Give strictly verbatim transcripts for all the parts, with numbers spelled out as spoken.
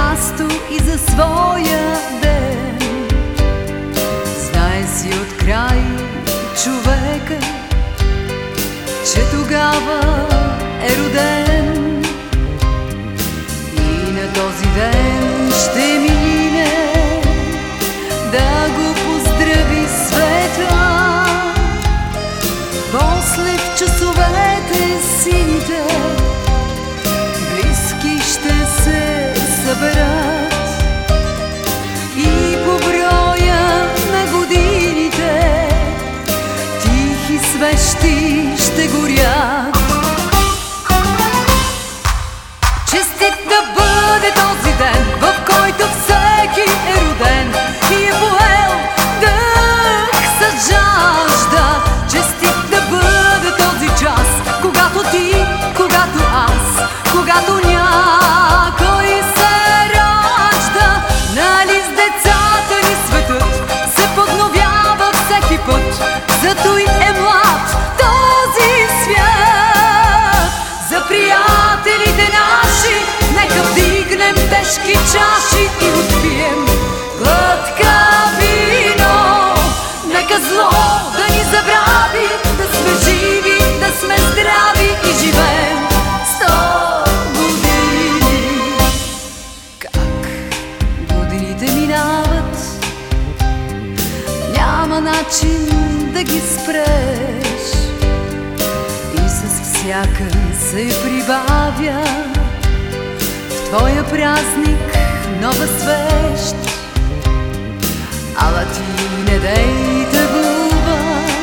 място и за своя ден. Знае си от край човека, че тогава е роден и на този ден ще мине да го поздрави света. После в часовете сините близки ще се съберат и по броя на годините тихи свещи ще горят. Честит да бъде този ден, в който всеки е роден и е поел дъх с жажда. Честит да бъде този час, когато ти, когато аз, когато някой се ражда. Нали с децата ни светът се подновява всеки път, зато и е млад този свят. За приятелите наши нека вдигнем тежки чаши и отпием глътка вино. Нека зло да ни забрави, да сме живи, да сме здрави и живеем сто години. Как годините минават, няма начин да ги спреш и с всяка се прибавя в твоя празник нова свещ. Ала ти не дей тъгува,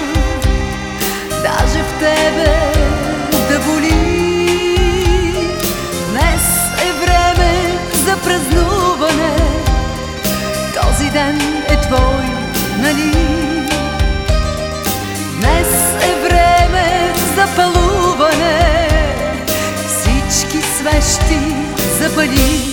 даже в тебе да боли. Днес е време за празнуване, този ден е твой, нали? Днес е време за палуване, всички свещи запали.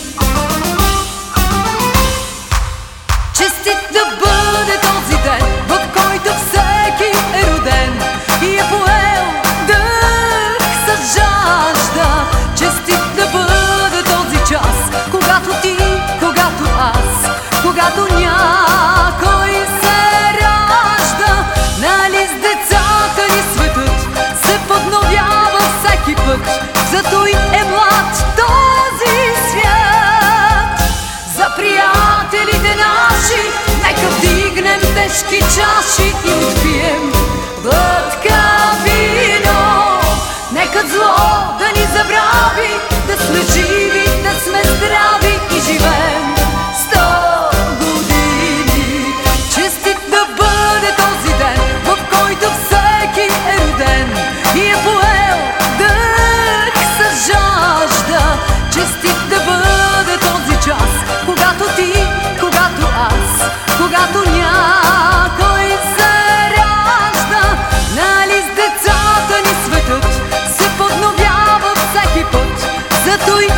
Честит да бъде този ден, в който всеки е роден и е поел дъх с жажда. Честит да бъде този час, когато ти, когато аз, когато някой се ражда. Нали с децата ни светът се подновява всеки път, зато и е млад този свят. За приятелите наши нека вдигнем тежки чаши и отпием глътка вино. Нека зло да ни забрави, да сме живи, да сме здрави и живеем сто години. Честит да бъде този ден, в който всеки е роден и е поел дъх с жажда. Честит да бъде този час, когато ти, когато аз, когато някой се ражда. Нали с децата ни светът се подновява всеки път, зато и